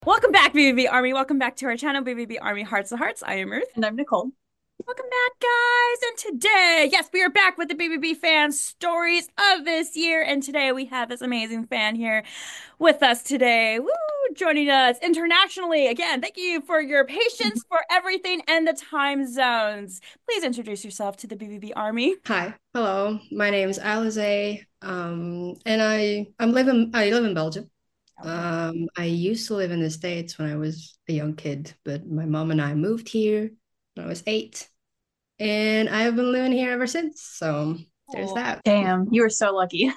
Welcome back, BBB Army. Welcome back to our channel, BBB Army Hearts to Hearts. I am Ruth. And I'm Nicole. Welcome back, guys. And today, yes, we are back with the BBB fan stories of this year. And today we have this amazing fan here with us today. Woo! Joining us internationally. Again, thank you for your patience for everything and the time zones. Please introduce yourself to the BBB Army. Hi, hello. My name is Alize, and I live in Belgium. Okay. I used to live in the States when I was a young kid, but my mom and I moved here when I was 8, and I have been living here ever since. So there's Oh. that. Damn, you were so lucky.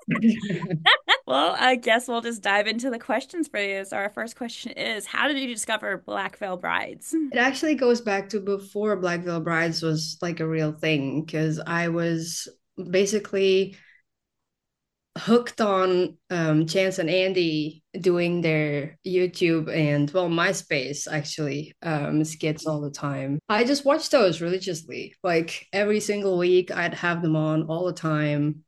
Well, I guess we'll just dive into the questions for you. So our first question is, how did you discover Black Veil Brides? It actually goes back to before Black Veil Brides was like a real thing, because I was basically hooked on Chance and Andy doing their YouTube and well MySpace actually skits all the time. I just watched those religiously. Like every single week I'd have them on all the time.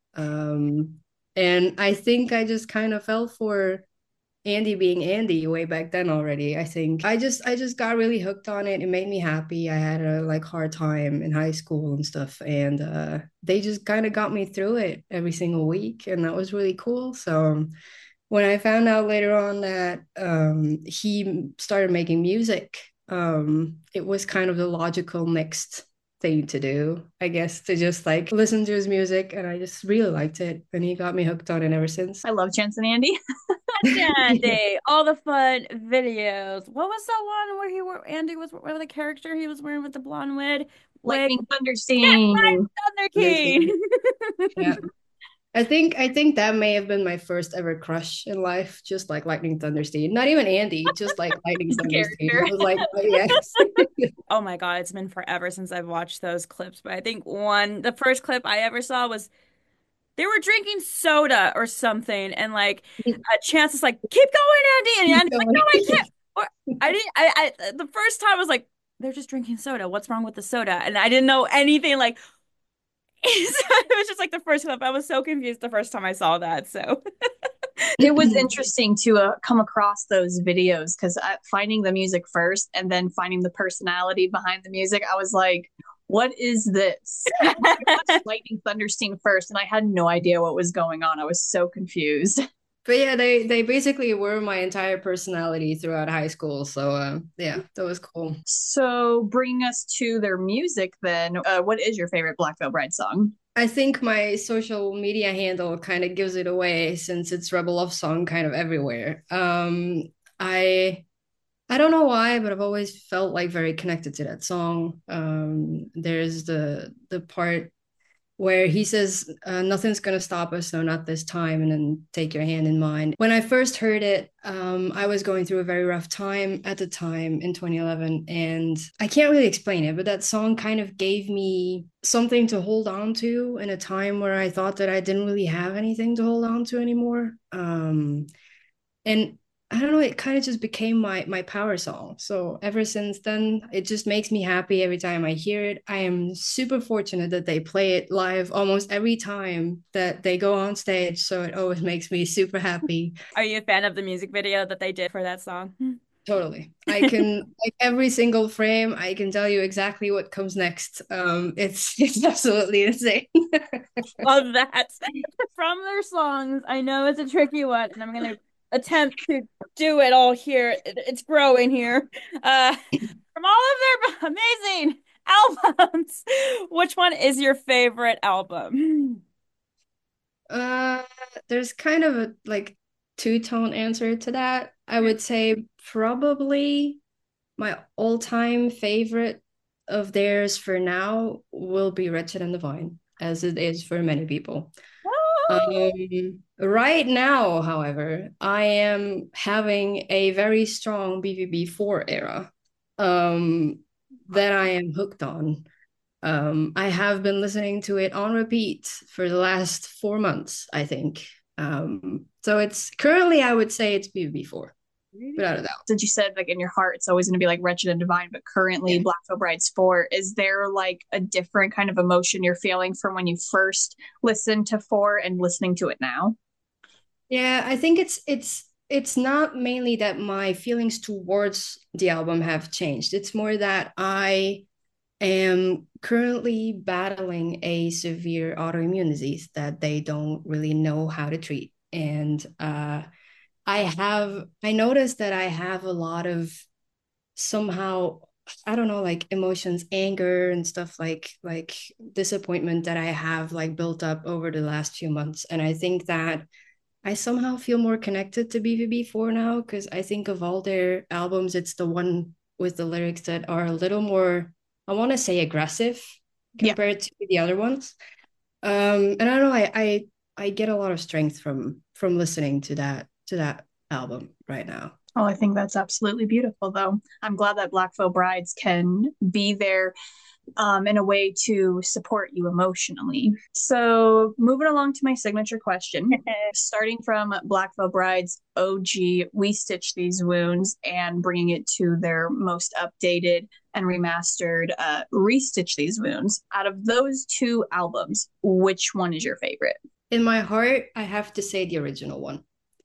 And I think I just kind of fell for Andy being Andy way back then already. I think I just got really hooked on it. It made me happy. I had a like hard time in high school and stuff, and they just kind of got me through it every single week, and that was really cool. So when I found out later on that he started making music, it was kind of the logical next thing to do, I guess, to just like listen to his music, and I just really liked it, and he got me hooked on it ever since. I love Chance and Andy. Dandy, all the fun videos. What was that one where Andy was whatever the character he was wearing with the blonde wig? Lightning Yes, Thunderstein. Thunder King. Understand. Yeah. I think that may have been my first ever crush in life, just like Lightning Thunderstein. Not even Andy, just like Lightning He's the Thunderstein. character. I was like, oh yes. Oh my God, it's been forever since I've watched those clips, but I think the first clip I ever saw was they were drinking soda or something, and like Chance is like, "Keep going, Andy," and Keep Andy's like, "No, going. I can't." Or, I didn't. The first time I was like, "They're just drinking soda. What's wrong with the soda?" And I didn't know anything. Like, it was just like the first clip. I was so confused the first time I saw that. So, It was interesting to come across those videos because finding the music first and then finding the personality behind the music, I was like, what is this? I watched Lightning Thunderstein first and I had no idea what was going on. I was so confused. But yeah, they basically were my entire personality throughout high school. So yeah, that was cool. So, bringing us to their music, then, what is your favorite Black Veil Bride song? I think my social media handle kind of gives it away since it's Rebel Love Song kind of everywhere. I I don't know why, but I've always felt like very connected to that song. There's the part where he says, "Nothing's gonna stop us, no, not this time," and then take your hand in mine. When I first heard it, I was going through a very rough time at the time in 2011, and I can't really explain it, but that song kind of gave me something to hold on to in a time where I thought that I didn't really have anything to hold on to anymore. And I don't know, it kind of just became my power song. So ever since then, it just makes me happy every time I hear it. I am super fortunate that they play it live almost every time that they go on stage. So it always makes me super happy. are you a fan of the music video that they did for that song? Totally. I can like every single frame, I can tell you exactly what comes next. It's absolutely insane. Love that. From their songs, I know it's a tricky one, and I'm gonna attempt to do it all here. It's growing here. From all of their amazing albums, which one is your favorite album? Uh, there's kind of a like two-tone answer to that. I would say probably my all-time favorite of theirs for now will be Wretched and Divine, as it is for many people. Right now, however, I am having a very strong BVB4 era that I am hooked on. I have been listening to it on repeat for the last 4 months, I think. So it's currently, I would say it's BVB4, without a doubt. Since you said like in your heart it's always going to be like Wretched and Divine, but currently Yeah. Black Veil Brides 4, is there like a different kind of emotion you're feeling from when you first listened to 4 and listening to it now? Yeah, I think it's it's not mainly that my feelings towards the album have changed. It's more that I am currently battling a severe autoimmune disease that they don't really know how to treat. And I noticed that I have a lot of somehow, I don't know, like emotions, anger and stuff, like disappointment that I have like built up over the last few months. And I think that I somehow feel more connected to BVB4 now, because I think of all their albums, it's the one with the lyrics that are a little more, I want to say, aggressive Yeah. compared to the other ones. And I don't know, I get a lot of strength from listening to that album right now. Oh, I think that's absolutely beautiful, though. I'm glad that Black Veil Brides can be there in a way to support you emotionally. So, moving along to my signature question, starting from Black Veil Bride's OG, We Stitch These Wounds, and bringing it to their most updated and remastered Restitch These Wounds. Out of those two albums, which one is your favorite? In my heart, I have to say the original one.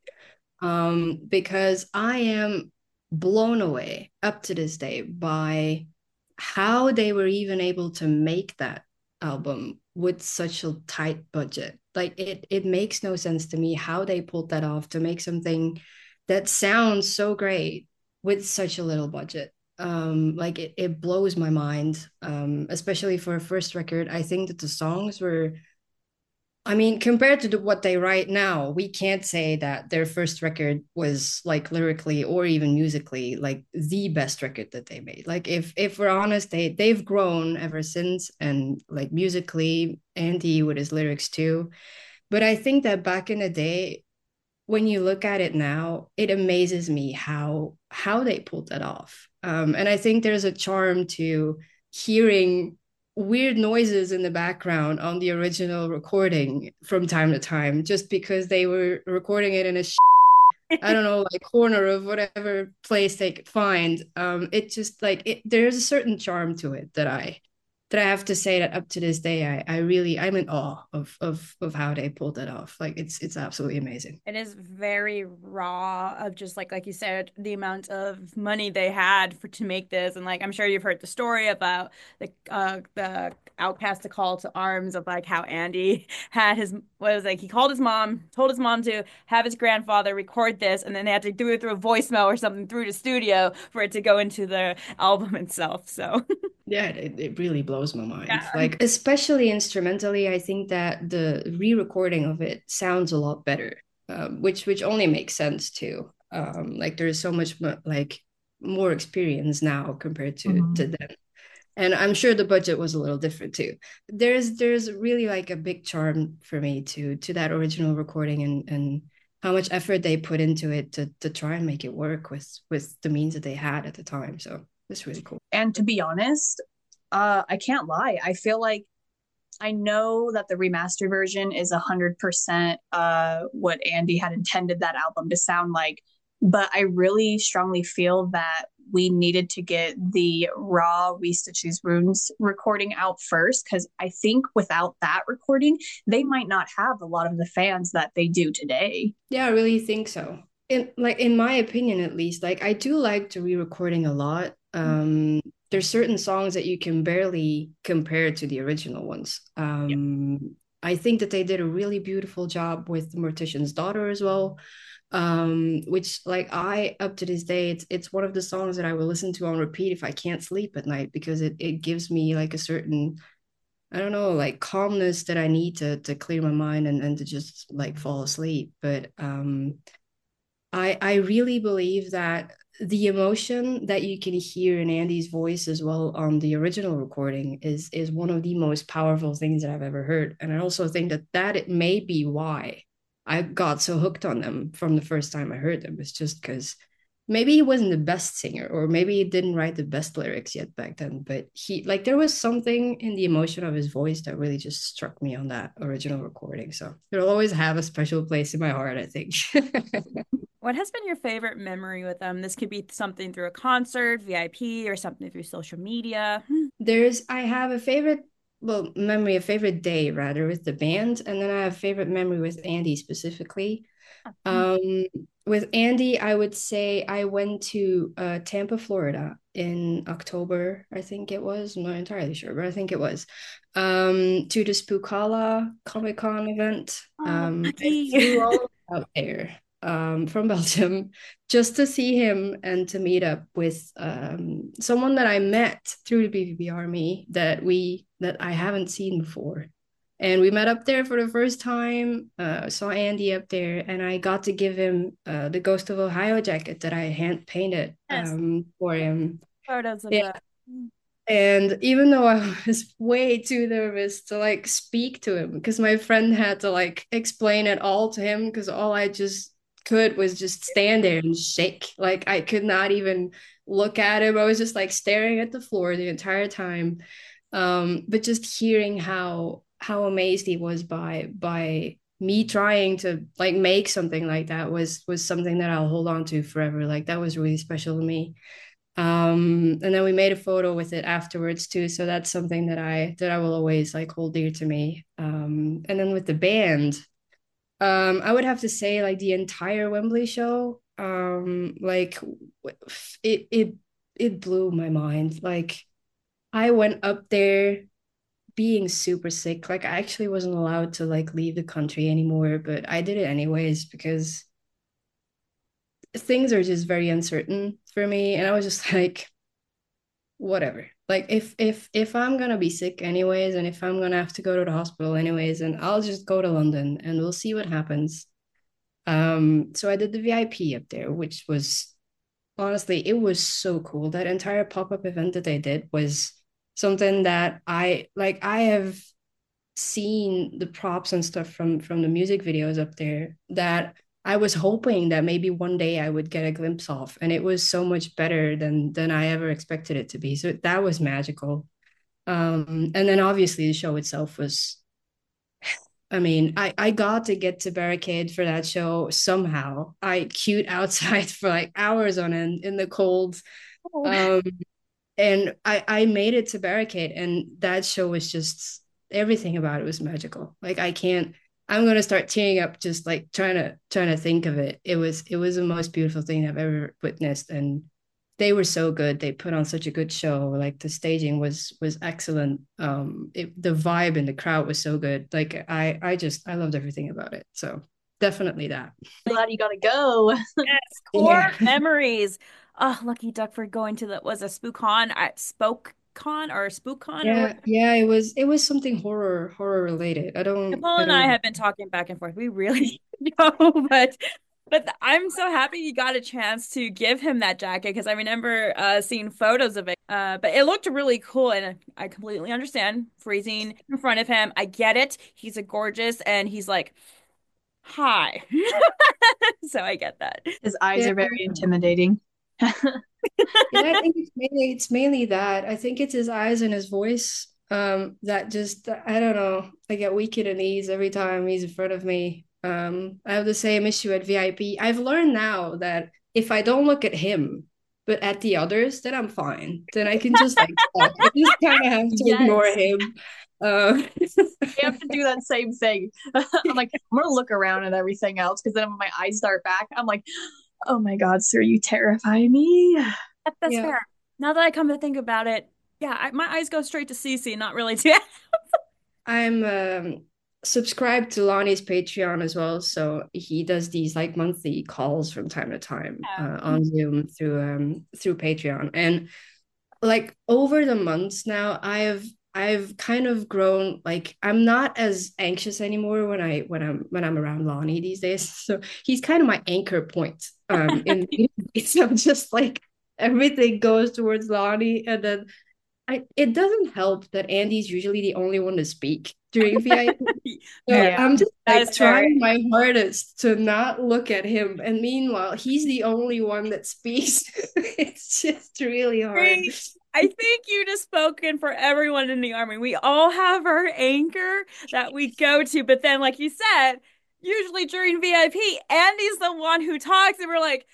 Because I am blown away up to this day by how they were even able to make that album with such a tight budget. Like it makes no sense to me how they pulled that off to make something that sounds so great with such a little budget. Like it blows my mind. Especially for a first record. I think that the songs were, I mean, compared to what they write now, we can't say that their first record was like lyrically or even musically like the best record that they made. Like if we're honest, they've grown ever since, and like musically, Andy with his lyrics too. But I think that back in the day, when you look at it now, it amazes me how they pulled that off. And I think there's a charm to hearing weird noises in the background on the original recording from time to time, just because they were recording it in a I don't know, like corner of whatever place they could find. It just like there's a certain charm to it that I have to say that up to this day, I really I'm in awe of how they pulled that off. Like it's absolutely amazing. It is very raw of just like you said, the amount of money they had for to make this, and like I'm sure you've heard the story about the Outcast to Call to Arms of like how Andy had his what was like he called his mom, told his mom to have his grandfather record this, and then they had to do it through a voicemail or something through the studio for it to go into the album itself. So Yeah, it really blows my mind. yeah. Like, especially instrumentally, I think that the re-recording of it sounds a lot better, which only makes sense too. Like there's so much like more experience now compared to then, and I'm sure the budget was a little different too. There's really like a big charm for me to that original recording, and how much effort they put into it to try and make it work with the means that they had at the time. So it's really cool. And to be honest, I can't lie. I feel like I know that the remastered version is 100% what Andy had intended that album to sound like, but I really strongly feel that we needed to get the raw We Stitch These Wounds recording out first, because I think without that recording, they might not have a lot of the fans that they do today. Yeah, I really think so. In my opinion at least, like I do like the re-recording a lot. There's certain songs that you can barely compare to the original ones. I think that they did a really beautiful job with the Mortician's Daughter as well. Which like I up to this day, it's one of the songs that I will listen to on repeat if I can't sleep at night, because it gives me like a certain, I don't know, like calmness that I need to clear my mind and to just like fall asleep. But I really believe that the emotion that you can hear in Andy's voice as well on the original recording is one of the most powerful things that I've ever heard. And I also think that it may be why I got so hooked on them from the first time I heard them. It's just because maybe he wasn't the best singer, or maybe he didn't write the best lyrics yet back then, but he like there was something in the emotion of his voice that really just struck me on that original recording. So it'll always have a special place in my heart, I think. What has been your favorite memory with them? This could be something through a concert, VIP, or something through social media. I have a favorite, a favorite day rather with the band, and then I have a favorite memory with Andy specifically. Um, with Andy, I would say I went to Tampa, Florida in October, I think it was. I'm not entirely sure, but I think it was. To the Spookala Comic Con event. Oh, I lucky. flew all out there from Belgium just to see him and to meet up with someone that I met through the BVB Army that I haven't seen before. And we met up there for the first time. Saw Andy up there, and I got to give him the Ghost of Ohio jacket that I hand painted Yes, for him. photos of Yeah. that. And even though I was way too nervous to like speak to him, because my friend had to like explain it all to him, because all I just could was just stand there and shake. Like I could not even look at him. I was just like staring at the floor the entire time. But just hearing how amazed he was by me trying to like make something like that was something that I'll hold on to forever. Like that was really special to me. And then we made a photo with it afterwards too, so that's something that I will always like hold dear to me. And then with the band, I would have to say like the entire Wembley show, like it it blew my mind. Like I went up there being super sick. Like I actually wasn't allowed to like leave the country anymore, but I did it anyways because things are just very uncertain for me. And I was just like, whatever. Like if I'm gonna be sick anyways, and if I'm gonna have to go to the hospital anyways, and I'll just go to London and we'll see what happens. So I did the VIP up there, which was honestly, it was so cool. That entire pop-up event that they did was something that I have seen the props and stuff from the music videos up there that I was hoping that maybe one day I would get a glimpse of, and it was so much better than I ever expected it to be. So that was magical. And then obviously the show itself was, I mean, I got to get to Barricade for that show somehow. I queued outside for like hours on end in the cold. Oh. Um, and I made it to Barricade, and that show was just everything about it was magical. Like I can't. I'm gonna start tearing up just like trying to think of it. It was the most beautiful thing I've ever witnessed, and they were so good. They put on such a good show. Like the staging was excellent. The vibe in the crowd was so good. Like I loved everything about it. So definitely that. Glad you got to go. Yes, core Yeah. memories. Oh, lucky duck for going to the was a SpookCon or SpookCon or Yeah, whatever. yeah, it was something horror related. I don't Nicole I and I don't have been talking back and forth. We really know, but I'm so happy you got a chance to give him that jacket because I remember seeing photos of it. But it looked really cool, and I completely understand freezing in front of him. I get it. He's a gorgeous, and he's like, "Hi," so I get that. His eyes yeah. are very intimidating. Yeah, I think it's mainly that. I think it's his eyes and his voice. That just I don't know. I get weak in the knees every time he's in front of me. I have the same issue at VIP. I've learned now that if I don't look at him, but at the others, then I'm fine. Then I can just like talk. I just kind of have to ignore Yes. him. Uh, I have to do that same thing. I'm like, I'm gonna look around at everything else because then when my eyes start back, I'm like, oh my God, sir, you terrify me. That's yeah, fair. Now that I come to think about it, yeah, my eyes go straight to Cece, not really to. I'm subscribed to Lonnie's Patreon as well, so he does these like monthly calls from time to time on Zoom through Patreon, and like over the months now, I've kind of grown like I'm not as anxious anymore when I'm around Lonnie these days. So he's kind of my anchor point. It's I'm just like everything goes towards Lonnie, and then it doesn't help that Andy's usually the only one to speak during VIP. So Fair. Yeah. I'm just That like is fair. trying my hardest to not look at him. And meanwhile, he's the only one that speaks. It's just really hard. Great. I think you just spoken for everyone in the army. We all have our anchor that we go to, but then, like you said, usually during VIP, Andy's the one who talks, and we're like,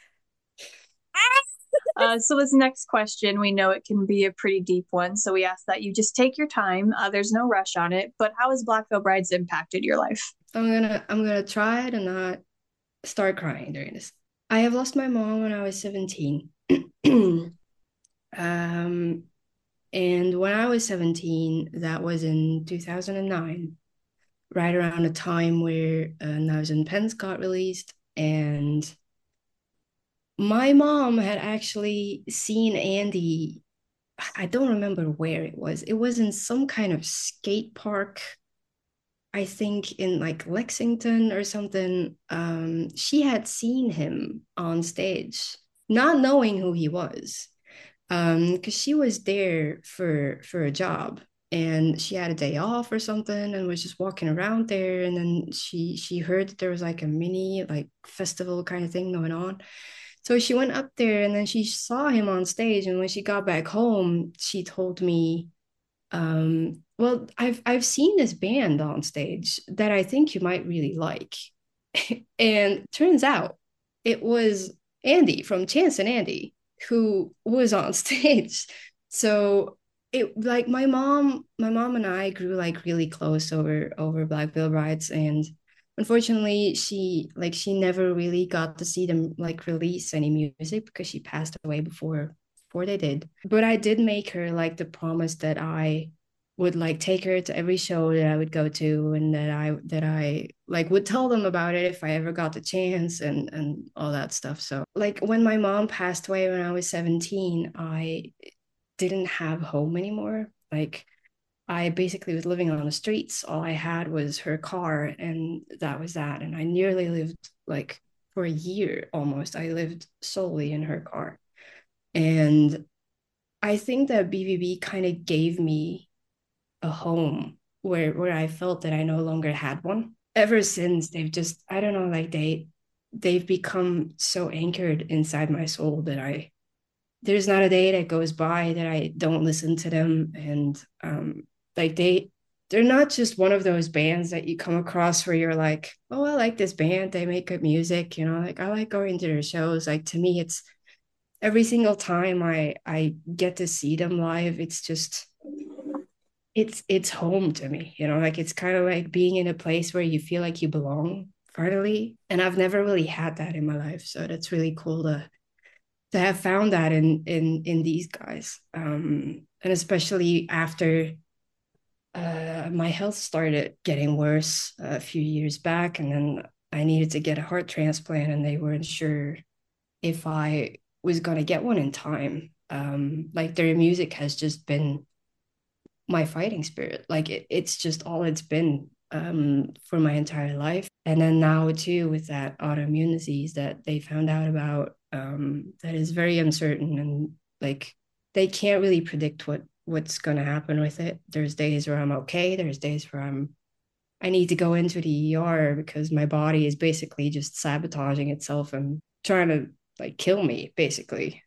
So this next question, we know it can be a pretty deep one, so we ask that you just take your time. There's no rush on it, but how has Black Veil Brides impacted your life? I'm gonna try to not start crying during this. I have lost my mom when I was 17. Um, and when I was 17, that was in 2009, right around the time where Knives and Pens got released. And my mom had actually seen Andy. I don't remember where it was. It was in some kind of skate park, I think in like Lexington or something. She had seen him on stage, not knowing who he was, because she was there for a job, and she had a day off or something, and was just walking around there, and then she heard that there was like a mini like festival kind of thing going on. So she went up there, and then she saw him on stage, and when she got back home, she told me, well, I've seen this band on stage that I think you might really like. And turns out it was Andy from Chance and Andy who was on stage. So it like my mom and I grew like really close over Black Veil Brides, and unfortunately she never really got to see them like release any music because she passed away before they did. But I did make her like the promise that I would like take her to every show that I would go to, and that I like would tell them about it if I ever got the chance, and all that stuff. So like when my mom passed away when I was 17, I didn't have home anymore. Like I basically was living on the streets. All I had was her car, and that was that. And I nearly lived like for a year almost. I lived solely in her car. And I think that BVB kind of gave me a home where I felt that I no longer had one. Ever since they've just, I don't know, like they've become so anchored inside my soul that I there's not a day that goes by that I don't listen to them. And like they're not just one of those bands that you come across where you're like, oh, I like this band, they make good music, like I like going to their shows. Like to me, it's every single time I get to see them live, it's just it's home to me, like it's kind of like being in a place where you feel like you belong finally. And I've never really had that in my life. So that's really cool to have found that in these guys. And especially after my health started getting worse a few years back, and then I needed to get a heart transplant, and they weren't sure if I was going to get one in time. Like their music has just been my fighting spirit. Like it's just all it's been for my entire life. And then now too, with that autoimmune disease that they found out about, that is very uncertain, and like they can't really predict what's going to happen with it. There's days where I'm okay. There's days where I need to go into the ER because my body is basically just sabotaging itself and trying to like kill me basically.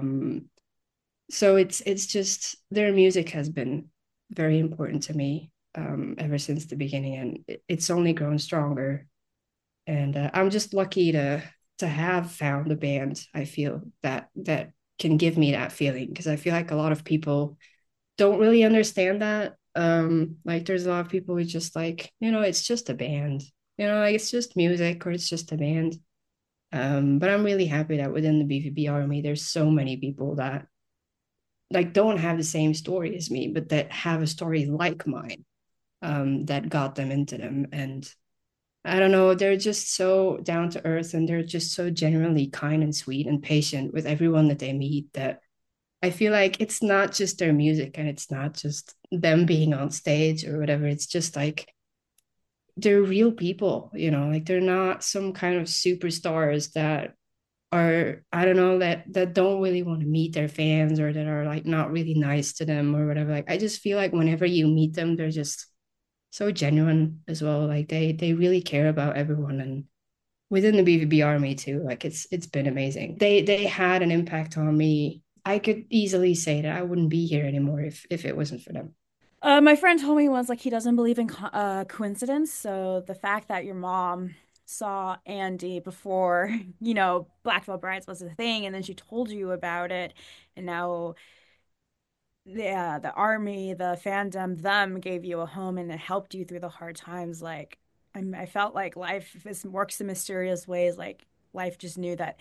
So it's just their music has been very important to me ever since the beginning, and it's only grown stronger. And I'm just lucky to have found a band. I feel that can give me that feeling, because I feel like a lot of people don't really understand that. Like there's a lot of people who just like, it's just a band, like it's just music or it's just a band. But I'm really happy that within the BVB army, there's so many people that like don't have the same story as me, but that have a story like mine, that got them into them. And I don't know, they're just so down to earth, and they're just so genuinely kind and sweet and patient with everyone that they meet, that I feel like it's not just their music, and it's not just them being on stage or whatever. It's just like they're real people, like they're not some kind of superstars that are, I don't know, that don't really want to meet their fans, or that are like not really nice to them or whatever. Like I just feel like whenever you meet them, they're just so genuine as well. Like they really care about everyone. And within the BVB army too, like it's been amazing. They had an impact on me. I could easily say that I wouldn't be here anymore if it wasn't for them. My friend told me once, like, he doesn't believe in co coincidence. So the fact that your mom saw Andy before, Black Veil Brides was a thing, and then she told you about it, and now the army, the fandom, them gave you a home and it helped you through the hard times. Like, I felt like life works in mysterious ways. Like life just knew that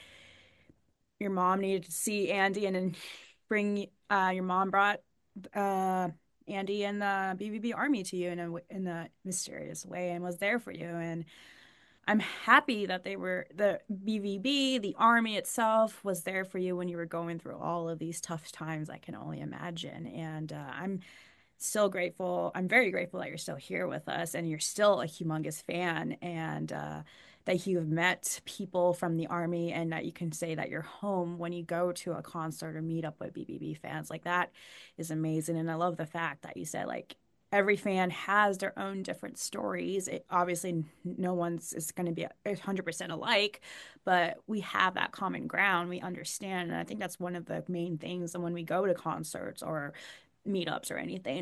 your mom needed to see Andy, and then bring your mom brought uh Andy and the BBB Army to you in a mysterious way and was there for you. And I'm happy that they were the BVB, the army itself was there for you when you were going through all of these tough times. I can only imagine. And I'm still grateful. I'm very grateful that you're still here with us and you're still a humongous fan, and that you've met people from the army, and that you can say that you're home when you go to a concert or meet up with BBB fans. Like that is amazing. And I love the fact that you said like every fan has their own different stories. It obviously no one's is going to be 100% alike, but we have that common ground. We understand, and I think that's one of the main things. And when we go to concerts or meetups or anything,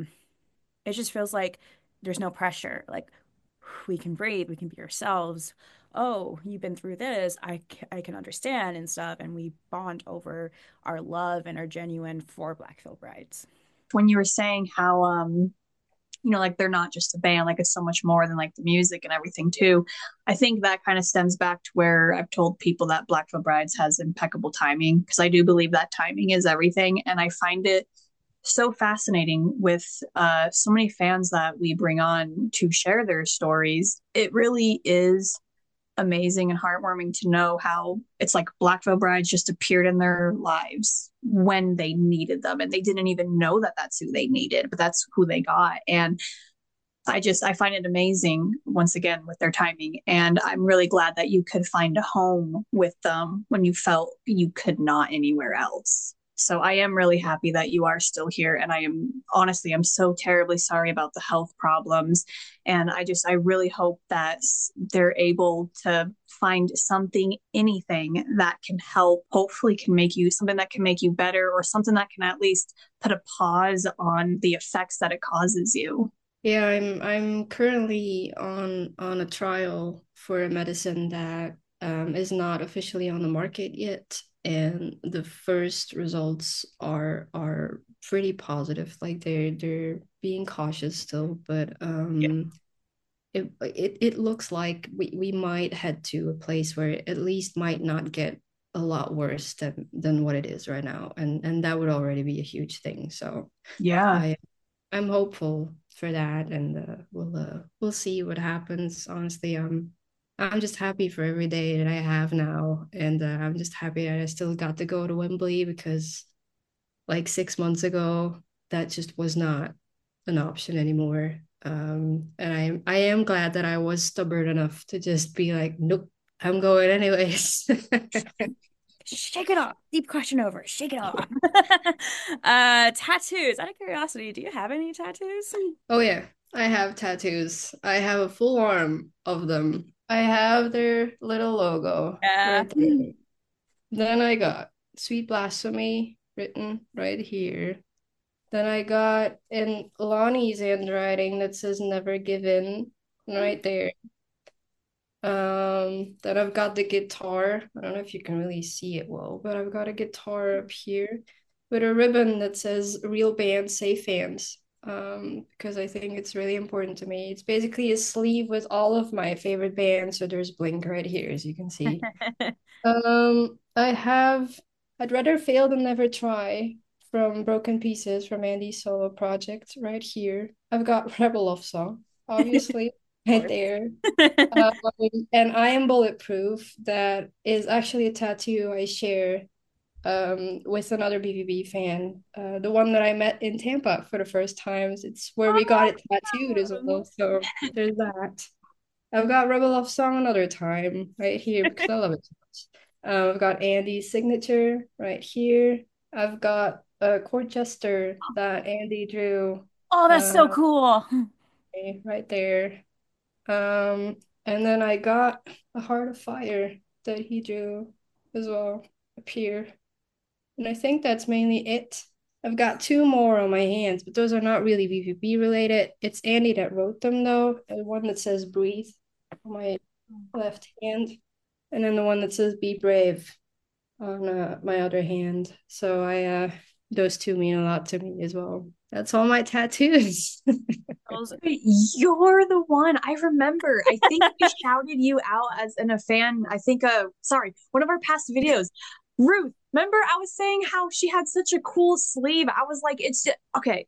it just feels like there's no pressure. Like we can breathe, we can be ourselves. Oh, you've been through this. I can understand and stuff, and we bond over our love and our genuine for Black Veil Brides. When you were saying how like they're not just a band, like it's so much more than like the music and everything too. I think that kind of stems back to where I've told people that Black Veil Brides has impeccable timing, because I do believe that timing is everything. And I find it so fascinating with so many fans that we bring on to share their stories. It really is amazing and heartwarming to know how it's like Black Veil Brides just appeared in their lives when they needed them, and they didn't even know that that's who they needed, but that's who they got. And I find it amazing once again with their timing. And I'm really glad that you could find a home with them when you felt you could not anywhere else. So I am really happy that you are still here. And I am honestly, I'm so terribly sorry about the health problems. And I really hope that they're able to find something, anything that can help, hopefully can make you something that can make you better, or something that can at least put a pause on the effects that it causes you. Yeah, I'm currently on a trial for a medicine that is not officially on the market yet, and the first results are pretty positive. Like they're being cautious still, but Yeah. it looks like we might head to a place where it at least might not get a lot worse than what it is right now, and that would already be a huge thing. So Yeah. I I'm hopeful for that, and we'll see what happens. Honestly, I'm just happy for every day that I have now, and I'm just happy that I still got to go to Wembley, because like 6 months ago, that just was not an option anymore. And I am glad that I was stubborn enough to just be like, nope, I'm going anyways. Shake it off. Deep question over. Shake it off. Tattoos. Out of curiosity, do you have any tattoos? Oh yeah, I have tattoos. I have a full arm of them. I have their little logo Yeah. right there. Then I got Sweet Blasphemy written right here. Then I got in Lonnie's handwriting that says Never Give In right there. Then I've got the guitar. I don't know if you can really see it well, but I've got a guitar up here with a ribbon that says Real Band, Safe Hands. Because I think it's really important to me. It's basically a sleeve with all of my favorite bands. So there's Blink right here, as you can see. I have I'd Rather Fail Than Never Try from Broken Pieces from Andy's solo project right here. I've got Rebel Love Song, obviously, right there. Um, and I Am Bulletproof, that is actually a tattoo I share with another BBB fan. The one that I met in Tampa for the first times. It's where we got it tattooed as well. So there's that. I've got Rebel Love Song another time right here because I love it so much. I've got Andy's signature right here. I've got a court jester that Andy drew Oh, that's so uh, cool. right there. And then I got a Heart of Fire that he drew as well up here. And I think that's mainly it. I've got two more on my hands, but those are not really BVB related. It's Andy that wrote them though. The one that says breathe on my left hand, and then the one that says be brave on my other hand. So I those two mean a lot to me as well. That's all my tattoos. girls. Wait, you're the one. I remember. I think we shouted you out as in a fan. I think sorry, one of our past videos. Ruth, remember I was saying how she had such a cool sleeve. I was like, it's just, okay.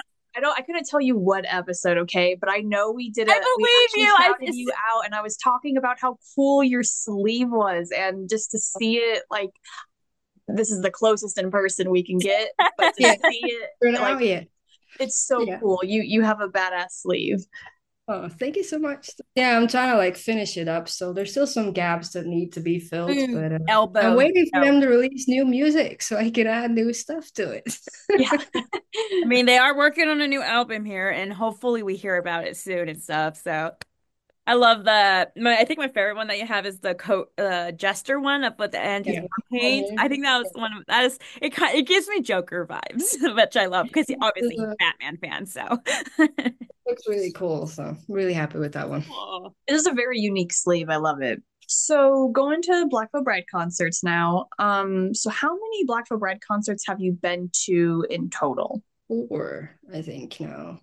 I couldn't tell you what episode, okay, but I know I we believe actually you. I shouted just you out and I was talking about how cool your sleeve was and just to see it like this is the closest in person we can get, but to Yeah, see it for now, like yeah. it's so Yeah. cool. You have a badass sleeve. Oh, thank you so much. Yeah, I'm trying to like finish it up. So there's still some gaps that need to be filled, but I'm elbows. waiting for No. them to release new music so I can add new stuff to it. Yeah. I mean, they are working on a new album here, and hopefully we hear about it soon and stuff. So I love I think my favorite one that you have is the coat Jester one up at the end, his Yeah. war paint. I think that was one that is it gives me Joker vibes, which I love because obviously he's a Batman fan. So Looks really cool. So really happy with that one. Aw. It is a very unique sleeve. I love it. So going to Black Veil Bride concerts now. So how many Black Veil Bride concerts have you been to in total? Four, I think now.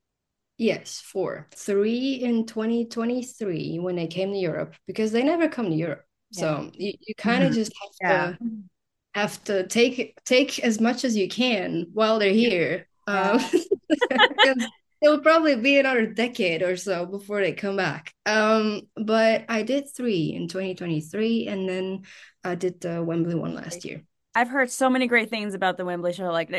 Yes, four. Three in 2023 when they came to Europe because they never come to Europe. Yeah. So you kind of Mhm. just Yeah. have to take as much as you can while they're here. Yeah. Because it'll probably be another decade or so before they come back. But I did three in 2023 and then I did the Wembley one last year. I've heard so many great things about the Wembley show. Like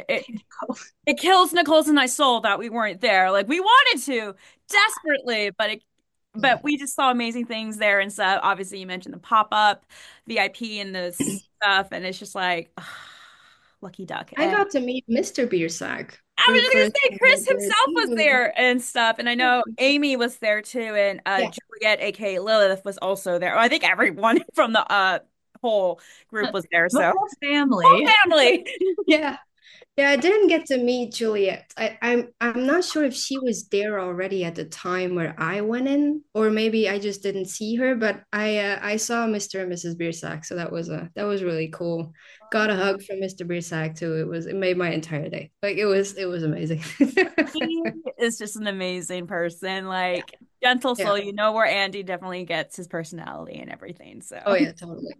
it kills Nicole's and my soul that we weren't there. Like we wanted to desperately, Yeah. but we just saw amazing things there and stuff. Obviously, you mentioned the pop-up VIP and the stuff, and it's just like lucky duck. I And got to meet Mr. Beersag I for was the just gonna first say time Chris ever. himself He was was there and stuff, and I know Amy was there too, and yeah. Juliet, aka Lilith, was also there. I think everyone from the whole group was there. The So whole whole family. family. Yeah. Yeah, I didn't get to meet Juliet. I'm not sure if she was there already at the time where I went in, or maybe I just didn't see her. But I saw Mr. and Mrs. Biersack, so that was really cool. Got a hug from Mr. Biersack too. It made my entire day. Like it was amazing. He is just an amazing person, like gentle Yeah. soul. You know where Andy definitely gets his personality and everything. So, Oh yeah, totally.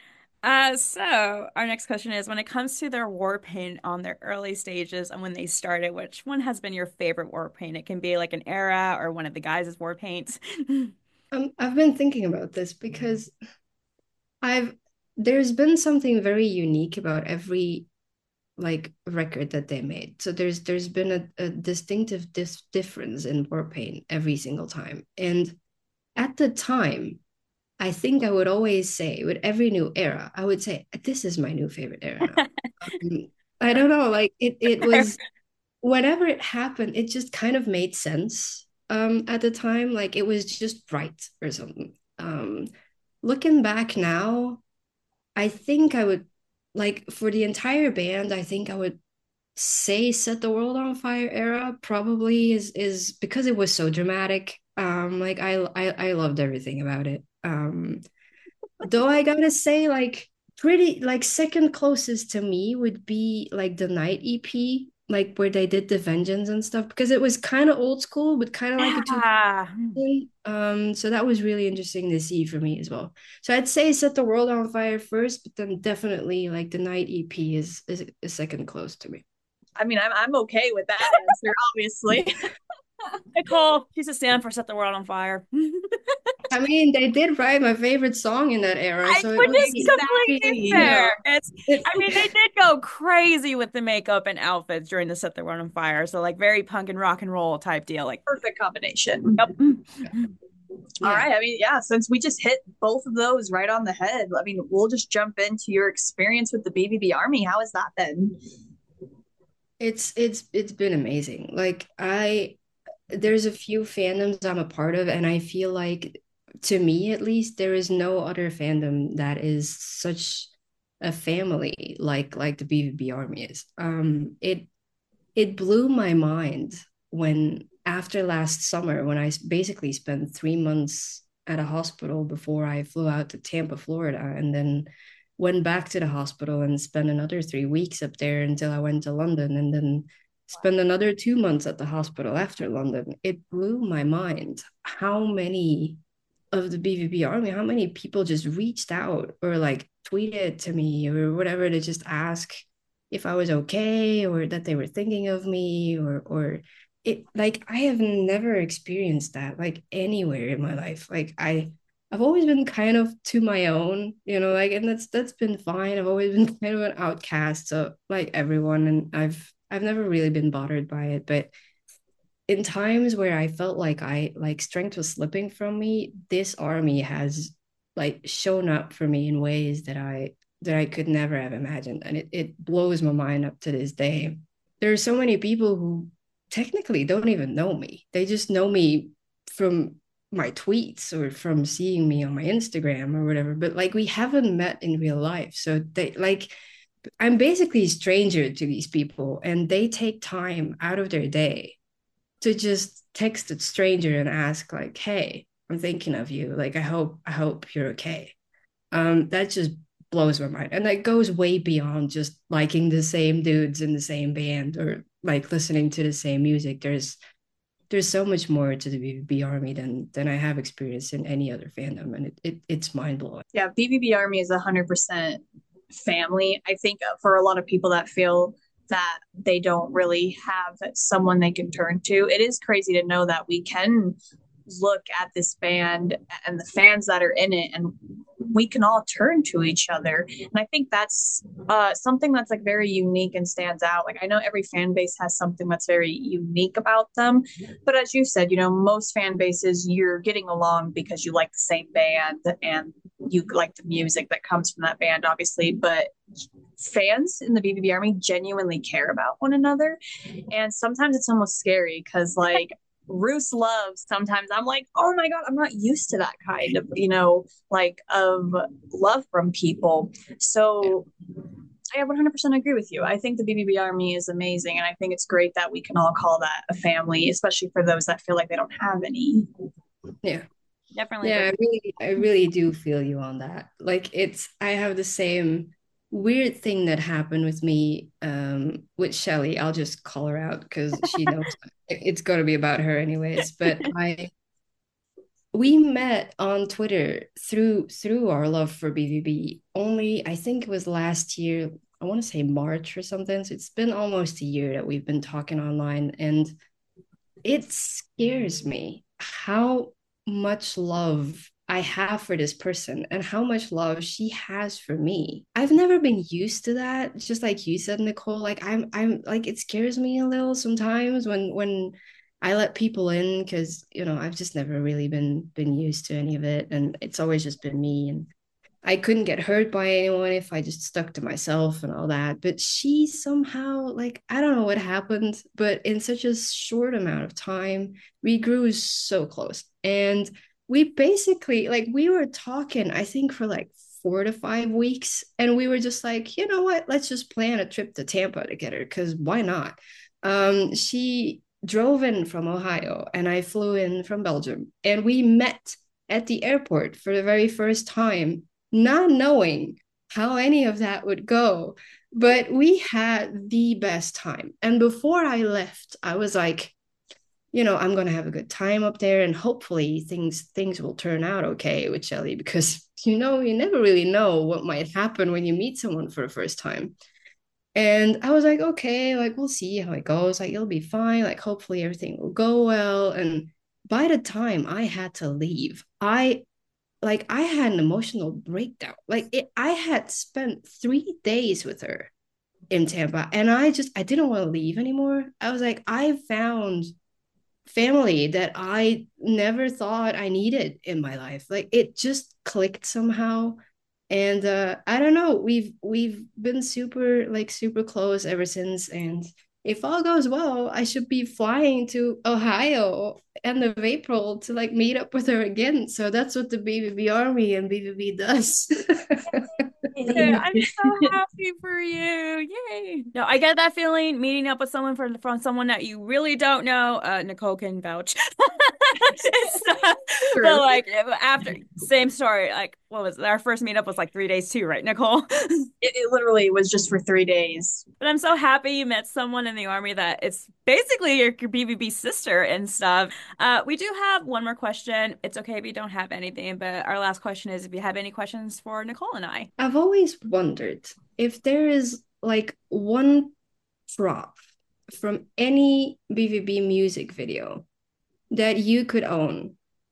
so our next question is: when it comes to their war paint on their early stages and when they started, which one has been your favorite war paint? It can be like an era or one of the guys' war paints. I've been thinking about this because I've there's been something very unique about every like record that they made. So there's been a distinctive difference in Warpaint every single time. And at the time, I think I would always say with every new era, I would say this is my new favorite era now. I don't know, like it was whenever it happened, it just kind of made sense at the time. Like it was just right or something. Looking back now, I think I would like for the entire band, I think I would say Set the World on Fire era probably is because it was so dramatic. Like I loved everything about it. Though I gotta say, like pretty like second closest to me would be like the Night EP, like where they did the Vengeance and stuff, because it was kind of old school, but kind of like a two. Yeah. So that was really interesting to see for me as well. So I'd say Set the World on Fire first, but then definitely like the Night EP is second close to me. I mean, I'm okay with that answer, obviously. Nicole, she's a stand for Set the World on Fire. I mean, they did write my favorite song in that era, so it Which would is be, completely Exactly. fair. it, I mean, they did go crazy with the makeup and outfits during the Set the World on Fire. So, like, very punk and rock and roll type deal. Like, Perfect combination. yep. All yeah. right. I mean, yeah, since we just hit both of those right on the head, I mean, we'll just jump into your experience with the BBB Army. How has that been? It's been amazing. Like there's a few fandoms I'm a part of, and I feel like to me at least, there is no other fandom that is such a family like the BBB Army is. It blew my mind when after last summer when I basically spent 3 months at a hospital before I flew out to Tampa, Florida, and then went back to the hospital and spent another 3 weeks up there until I went to London, and then spend another 2 months at the hospital after London. It blew my mind how many of the BVB army, how many people just reached out or like tweeted to me or whatever to just ask if I was okay or that they were thinking of me or it like I have never experienced that like anywhere in my life. Like I've always been kind of to my own, like and that's been fine. I've always been kind of an outcast, so like everyone, and I've never really been bothered by it, but in times where I felt like I like strength was slipping from me, this army has like shown up for me in ways that I could never have imagined. And it blows my mind up to this day. There are so many people who technically don't even know me. They just know me from my tweets or from seeing me on my Instagram or whatever. But like we haven't met in real life. So they like I'm basically a stranger to these people and they take time out of their day to just text a stranger and ask like, "Hey, I'm thinking of you. Like, I hope you're okay." That just blows my mind, and that goes way beyond just liking the same dudes in the same band or like listening to the same music. There's so much more to the BBB Army than I have experienced in any other fandom, and it's mind blowing. Yeah, BBB Army is 100% family. I think for a lot of people that feel that they don't really have someone they can turn to, it is crazy to know that we can look at this band and the fans that are in it and we can all turn to each other. And I think that's something that's like very unique and stands out. Like I know every fan base has something that's very unique about them, but as you said, most fan bases you're getting along because you like the same band and you like the music that comes from that band, obviously. But fans in the BBB Army genuinely care about one another, and sometimes it's almost scary because like Roos love, sometimes I'm like, oh my God, I'm not used to that kind of, like of love from people. So I 100% agree with you. I think the BBB Army is amazing. And I think it's great that we can all call that a family, especially for those that feel like they don't have any. Yeah. Definitely Yeah, agree. I really do feel you on that. Like I have the same weird thing that happened with me with Shelly. I'll just call her out because she knows it's gonna be about her anyways. But we met on Twitter through our love for BVB. Only I think it was last year, I want to say March or something. So it's been almost a year that we've been talking online, and it scares me how much love I have for this person and how much love she has for me. I've never been used to that. Just like you said, Nicole, like I'm like it scares me a little sometimes when I let people in because I've just never really been used to any of it and it's always just been me and I couldn't get hurt by anyone if I just stuck to myself and all that. But she somehow, like, I don't know what happened, but in such a short amount of time, we grew so close. And we basically, like, we were talking, I think, for like 4 to 5 weeks. And we were just like, you know what? Let's just plan a trip to Tampa together because why not? She drove in from Ohio and I flew in from Belgium. And we met at the airport for the very first time not knowing how any of that would go. But we had the best time. And before I left, I was like, I'm gonna have a good time up there, and hopefully things will turn out okay with Shelly because you never really know what might happen when you meet someone for the first time. And I was like, okay, like we'll see how it goes. Like it'll be fine. Like hopefully everything will go well. And by the time I had to leave, I had an emotional breakdown. I had spent 3 days with her in Tampa and I didn't want to leave anymore. I was like, I found family that I never thought I needed in my life. Like it just clicked somehow. And I don't know, we've been super close ever since. And if all goes well, I should be flying to Ohio end of April to like meet up with her again. So that's what the BBB Army and BBB does. Yeah, I'm so happy for you. Yay. No, I get that feeling meeting up with someone from someone that you really don't know. Nicole can vouch. But like after same story, like what was it? Our first meetup was like 3 days too, right, Nicole? It literally was just for 3 days. But I'm so happy you met someone in the army that it's basically your BBB sister and stuff. We do have one more question. It's okay if you don't have anything, but our last question is if you have any questions for Nicole and I. I've always wondered if there is like one prop from any BVB music video that you could own,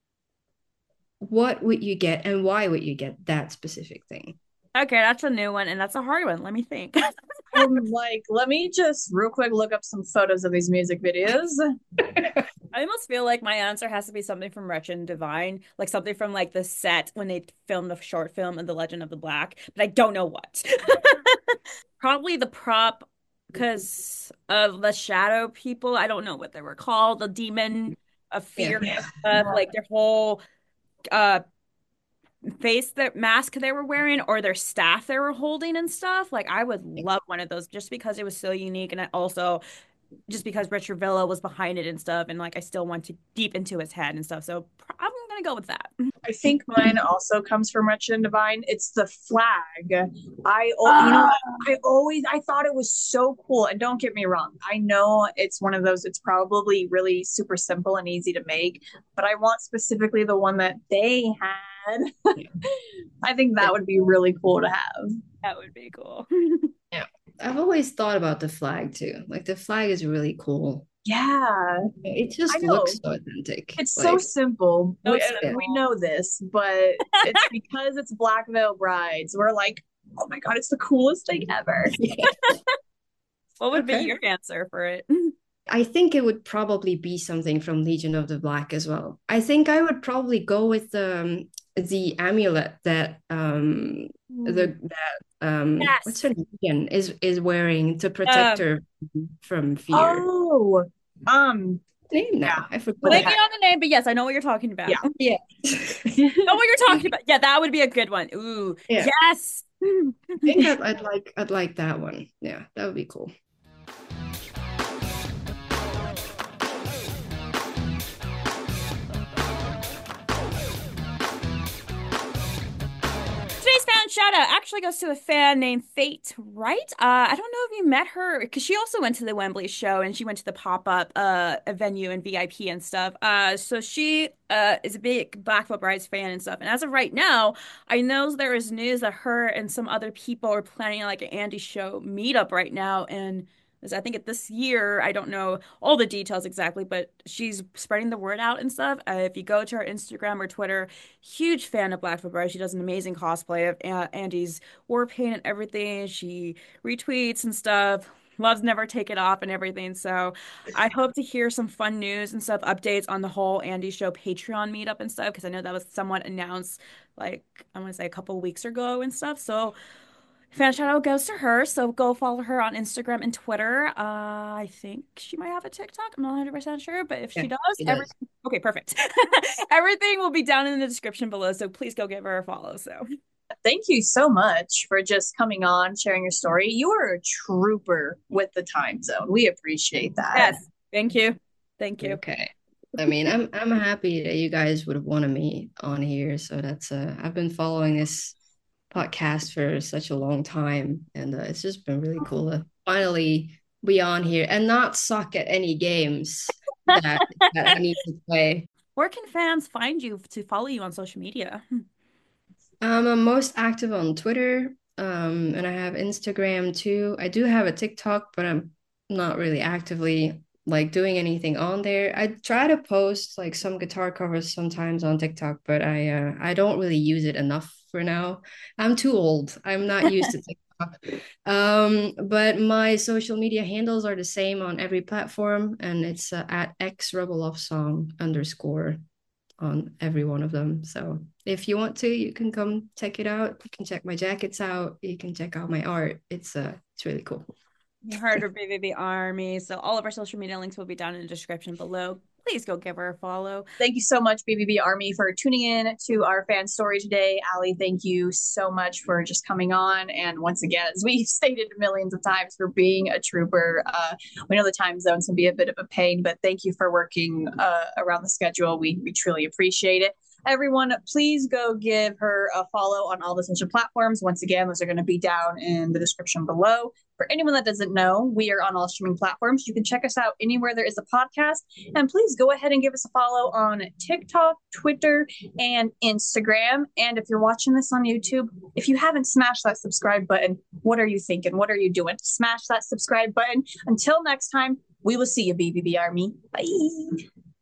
what would you get and why would you get that specific thing? Okay, that's a new one, and that's a hard one. Let me think. Like, let me just real quick look up some photos of these music videos. I almost feel like my answer has to be something from Wretched and Divine, like something from like the set when they filmed the short film of The Legend of the Black, but I don't know what. Probably the prop because of the shadow people. I don't know what they were called, the demon of fear Yeah. and stuff, like their whole uh face that mask they were wearing or their staff they were holding and stuff. Like I would love one of those just because it was so unique and I also just because Richard Villa was behind it and stuff, and like I still want to deep into his head and stuff. So I'm gonna go with that. I think mine also comes from Wretched and Divine. It's the flag. You know Ah, what? I thought it was so cool. And don't get me wrong. I know it's one of those, it's probably really super simple and easy to make, but I want specifically the one that they had. I think that would be really cool to have. that would be cool. Yeah. I've always thought about the flag too. Like the flag is really cool. Yeah, It I just looks know. so authentic. It's so Like, simple. So yeah. We simple. know this, but it's because it's Black Veil Brides. We're like, oh my God, it's the coolest thing ever. What would be Okay. your answer for it? I think it would probably be something from Legion of the Black as well. I think I would probably go with the amulet that the that what's her Yes. name again is wearing to protect Um, her from fear. Oh, Name yeah. now. I forgot What the blanking it. heck? on the name, but yes, I know what you're talking about. Yeah. Yeah. Know what you're talking about. Yeah, that would be a good one. Ooh, Yeah. yes. I think I'd like that one. Yeah, that would be cool. Today's fan shout out actually goes to a fan named Fate Wright. I don't know if you met her because she also went to the Wembley show and she went to the pop-up a venue and VIP and stuff. So she is a big Black Veil Brides fan and stuff. And as of right now, I know there is news that her and some other people are planning like an Andy show meetup right now and I think this year, I don't know all the details exactly, but she's spreading the word out and stuff. If you go to her Instagram or Twitter, huge fan of Black Football. She does an amazing cosplay of Andy's war paint and everything. She retweets and stuff. Loves Never Take It Off and everything. So I hope to hear some fun news and stuff, updates on the whole Andy Show Patreon meetup and stuff, because I know that was somewhat announced like I want to say a couple weeks ago and stuff. So fan shout out goes to her. So go follow her on Instagram and Twitter. I think she might have a TikTok. I'm not 100% sure, but if Yeah, she does, it does. everything. Okay, perfect. Everything will be down in the description below. So please go give her a follow. So, Thank you so much for just coming on, sharing your story. You are a trooper with the time zone. We appreciate that. yes, thank you. Thank you. Okay. I mean, I'm happy that you guys would have wanted me on here. So that's I've been following this podcast for such a long time, and it's just been really cool to finally be on here and not suck at any games that that I need to play. Where can fans find you to follow you on social media? I'm most active on Twitter, and I have Instagram too. I do have a TikTok, but I'm not really actively like doing anything on there. I try to post like some guitar covers sometimes on TikTok, but I don't really use it enough for now. I'm too old. I'm not used to TikTok. But my social media handles are the same on every platform, and it's at xrubeloffsong _, on every one of them. So if you want to, you can come check it out. You can check my jackets out. You can check out my art. It's really cool. You heard her, BBB Army. So all of our social media links will be down in the description below. please go give her a follow. Thank you so much, BBB Army, for tuning in to our fan story today. Allie, thank you so much for just coming on. And once again, as we've stated millions of times, for being a trooper. We know the time zones can be a bit of a pain, but thank you for working around the schedule. We truly appreciate it. Everyone, please go give her a follow on all the social platforms. Once again, those are going to be down in the description below. For anyone that doesn't know, we are on all streaming platforms. You can check us out anywhere there is a podcast. And please go ahead and give us a follow on TikTok, Twitter, and Instagram. And if you're watching this on YouTube, if you haven't smashed that subscribe button, what are you thinking? What are you doing? Smash that subscribe button. Until next time, we will see you, BBB Army. Bye.